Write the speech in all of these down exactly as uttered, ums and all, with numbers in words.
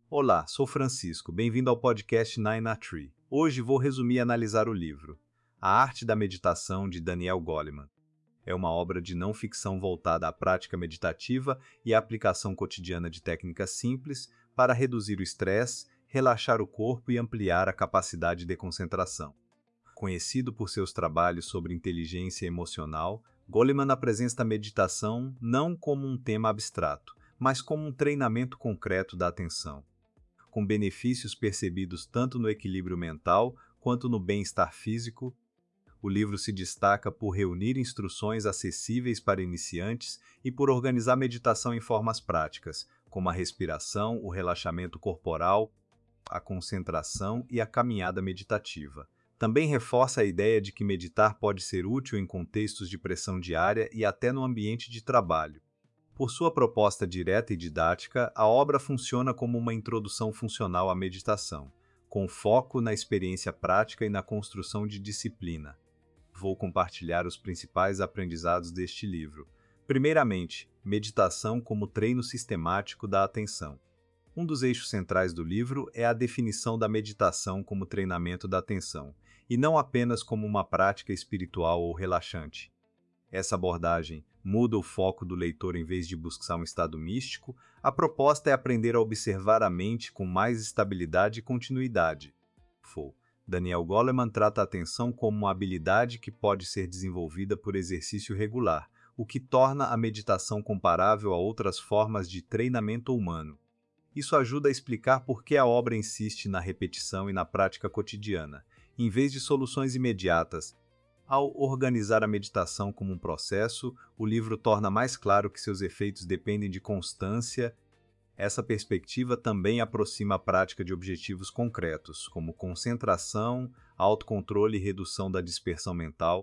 Olá, sou Francisco, bem-vindo ao podcast Nine a Tree. Hoje vou resumir e analisar o livro A Arte da Meditação, de Daniel Goleman. É uma obra de não ficção voltada à prática meditativa e à aplicação cotidiana de técnicas simples para reduzir o estresse, relaxar o corpo e ampliar a capacidade de concentração. Conhecido por seus trabalhos sobre inteligência emocional, Goleman apresenta a meditação não como um tema abstrato, mas como um treinamento concreto da atenção, com benefícios percebidos tanto no equilíbrio mental quanto no bem-estar físico. O livro se destaca por reunir instruções acessíveis para iniciantes e por organizar a meditação em formas práticas, como a respiração, o relaxamento corporal, a concentração e a caminhada meditativa. Também reforça a ideia de que meditar pode ser útil em contextos de pressão diária e até no ambiente de trabalho. Por sua proposta direta e didática, a obra funciona como uma introdução funcional à meditação, com foco na experiência prática e na construção de disciplina. Vou compartilhar os principais aprendizados deste livro. Primeiramente, meditação como treino sistemático da atenção. Um dos eixos centrais do livro é a definição da meditação como treinamento da atenção, e não apenas como uma prática espiritual ou relaxante. Essa abordagem muda o foco do leitor em vez de buscar um estado místico. A proposta é aprender a observar a mente com mais estabilidade e continuidade. Fo. Daniel Goleman trata a atenção como uma habilidade que pode ser desenvolvida por exercício regular, o que torna a meditação comparável a outras formas de treinamento humano. Isso ajuda a explicar por que a obra insiste na repetição e na prática cotidiana, em vez de soluções imediatas. Ao organizar a meditação como um processo, o livro torna mais claro que seus efeitos dependem de constância. Essa perspectiva também aproxima a prática de objetivos concretos, como concentração, autocontrole e redução da dispersão mental.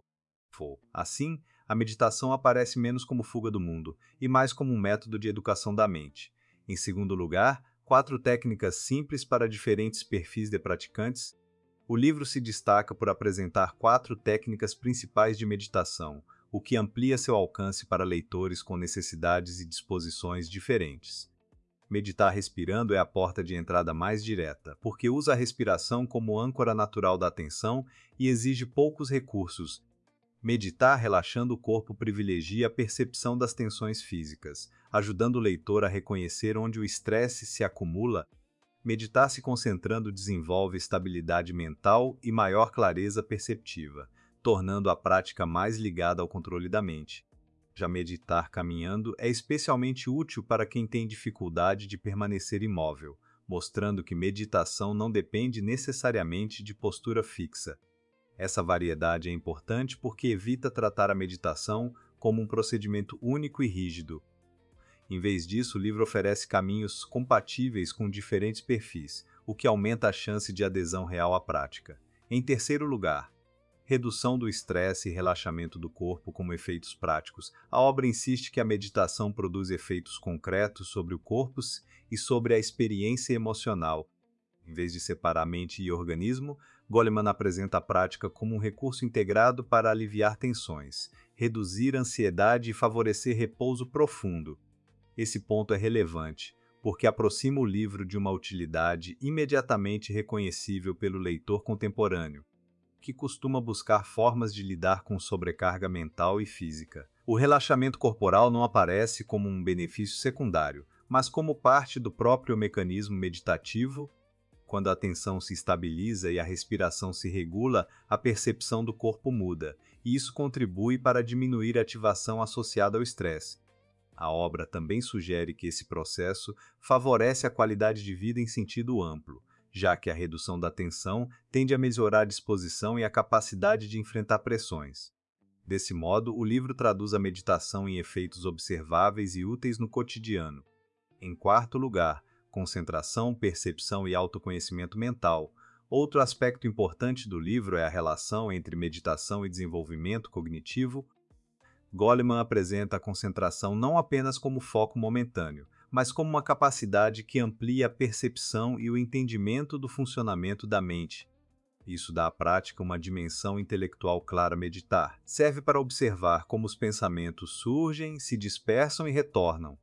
Assim, a meditação aparece menos como fuga do mundo e mais como um método de educação da mente. Em segundo lugar, quatro técnicas simples para diferentes perfis de praticantes. O livro se destaca por apresentar quatro técnicas principais de meditação, o que amplia seu alcance para leitores com necessidades e disposições diferentes. Meditar respirando é a porta de entrada mais direta, porque usa a respiração como âncora natural da atenção e exige poucos recursos. Meditar relaxando o corpo privilegia a percepção das tensões físicas, ajudando o leitor a reconhecer onde o estresse se acumula. Meditar se concentrando desenvolve estabilidade mental e maior clareza perceptiva, tornando a prática mais ligada ao controle da mente. Já meditar caminhando é especialmente útil para quem tem dificuldade de permanecer imóvel, mostrando que meditação não depende necessariamente de postura fixa. Essa variedade é importante porque evita tratar a meditação como um procedimento único e rígido. Em vez disso, o livro oferece caminhos compatíveis com diferentes perfis, o que aumenta a chance de adesão real à prática. Em terceiro lugar, redução do estresse e relaxamento do corpo como efeitos práticos. A obra insiste que a meditação produz efeitos concretos sobre o corpo e sobre a experiência emocional. Em vez de separar mente e organismo, Goleman apresenta a prática como um recurso integrado para aliviar tensões, reduzir ansiedade e favorecer repouso profundo. Esse ponto é relevante, porque aproxima o livro de uma utilidade imediatamente reconhecível pelo leitor contemporâneo, que costuma buscar formas de lidar com sobrecarga mental e física. O relaxamento corporal não aparece como um benefício secundário, mas como parte do próprio mecanismo meditativo. Quando a atenção se estabiliza e a respiração se regula, a percepção do corpo muda, e isso contribui para diminuir a ativação associada ao estresse. A obra também sugere que esse processo favorece a qualidade de vida em sentido amplo, já que a redução da tensão tende a melhorar a disposição e a capacidade de enfrentar pressões. Desse modo, o livro traduz a meditação em efeitos observáveis e úteis no cotidiano. Em quarto lugar, concentração, percepção e autoconhecimento mental. Outro aspecto importante do livro é a relação entre meditação e desenvolvimento cognitivo. Goleman apresenta a concentração não apenas como foco momentâneo, mas como uma capacidade que amplia a percepção e o entendimento do funcionamento da mente. Isso dá à prática uma dimensão intelectual clara. Meditar serve para observar como os pensamentos surgem, se dispersam e retornam.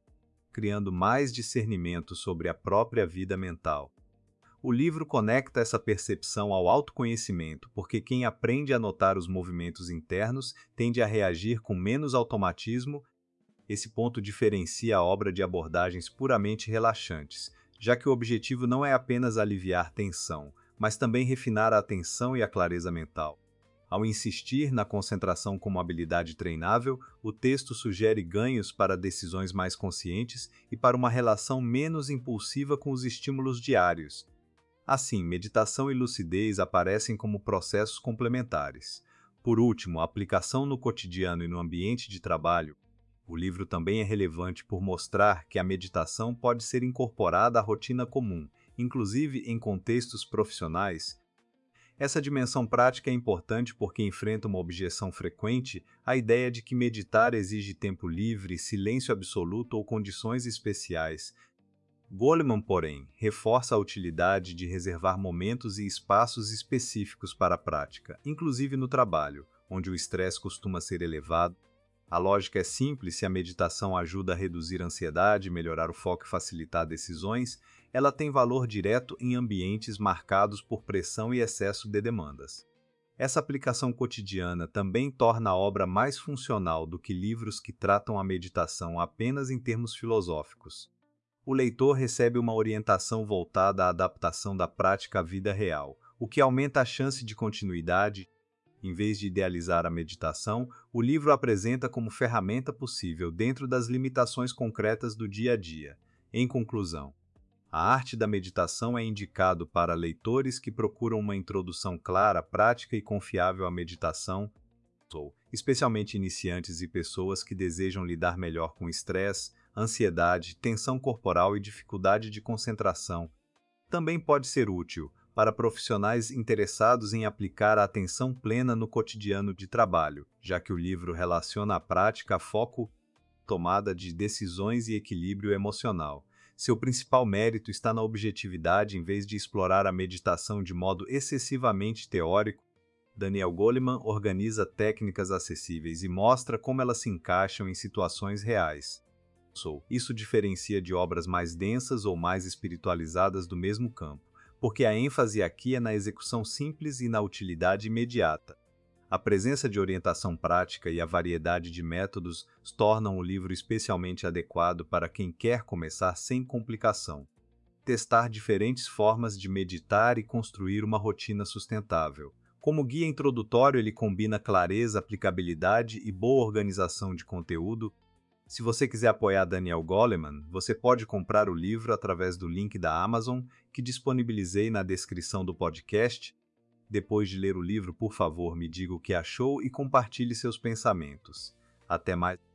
criando mais discernimento sobre a própria vida mental. O livro conecta essa percepção ao autoconhecimento, porque quem aprende a notar os movimentos internos tende a reagir com menos automatismo. Esse ponto diferencia a obra de abordagens puramente relaxantes, já que o objetivo não é apenas aliviar tensão, mas também refinar a atenção e a clareza mental. Ao insistir na concentração como habilidade treinável, o texto sugere ganhos para decisões mais conscientes e para uma relação menos impulsiva com os estímulos diários. Assim, meditação e lucidez aparecem como processos complementares. Por último, a aplicação no cotidiano e no ambiente de trabalho. O livro também é relevante por mostrar que a meditação pode ser incorporada à rotina comum, inclusive em contextos profissionais. Essa dimensão prática é importante porque enfrenta uma objeção frequente à ideia de que meditar exige tempo livre, silêncio absoluto ou condições especiais. Goleman, porém, reforça a utilidade de reservar momentos e espaços específicos para a prática, inclusive no trabalho, onde o estresse costuma ser elevado. A lógica é simples: se a meditação ajuda a reduzir a ansiedade, melhorar o foco e facilitar decisões, ela tem valor direto em ambientes marcados por pressão e excesso de demandas. Essa aplicação cotidiana também torna a obra mais funcional do que livros que tratam a meditação apenas em termos filosóficos. O leitor recebe uma orientação voltada à adaptação da prática à vida real, o que aumenta a chance de continuidade. Em vez de idealizar a meditação, o livro apresenta como ferramenta possível dentro das limitações concretas do dia a dia. Em conclusão, A Arte da Meditação é indicado para leitores que procuram uma introdução clara, prática e confiável à meditação, especialmente iniciantes e pessoas que desejam lidar melhor com estresse, ansiedade, tensão corporal e dificuldade de concentração. Também pode ser útil para profissionais interessados em aplicar a atenção plena no cotidiano de trabalho, já que o livro relaciona a prática a foco, tomada de decisões e equilíbrio emocional. Seu principal mérito está na objetividade em vez de explorar a meditação de modo excessivamente teórico. Daniel Goleman organiza técnicas acessíveis e mostra como elas se encaixam em situações reais. Isso diferencia de obras mais densas ou mais espiritualizadas do mesmo campo, porque a ênfase aqui é na execução simples e na utilidade imediata. A presença de orientação prática e a variedade de métodos tornam o livro especialmente adequado para quem quer começar sem complicação. Testar diferentes formas de meditar e construir uma rotina sustentável. Como guia introdutório, ele combina clareza, aplicabilidade e boa organização de conteúdo. Se você quiser apoiar Daniel Goleman, você pode comprar o livro através do link da Amazon, que disponibilizei na descrição do podcast. Depois de ler o livro, por favor, me diga o que achou e compartilhe seus pensamentos. Até mais!